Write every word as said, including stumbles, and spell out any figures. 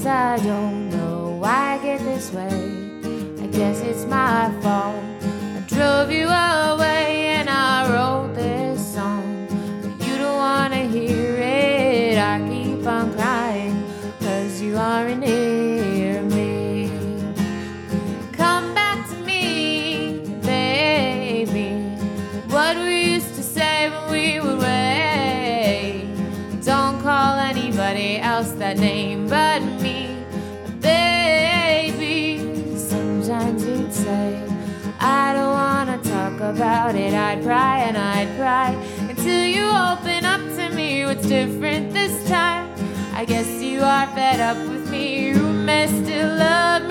Sometimes I don't know why I get this way. I guess it's my fault. I drove you away and I wrote this song, but you don't wanna hear it. I keep on crying, cause you aren't near me. Come back to me, baby. What we used to say when we would wait. Don't call anybody else that name but me, baby. Sometimes you'd say, I don't wanna talk about it. I'd cry and I'd cry until you open up to me. What's different this time? I guess you are fed up with me. You may still love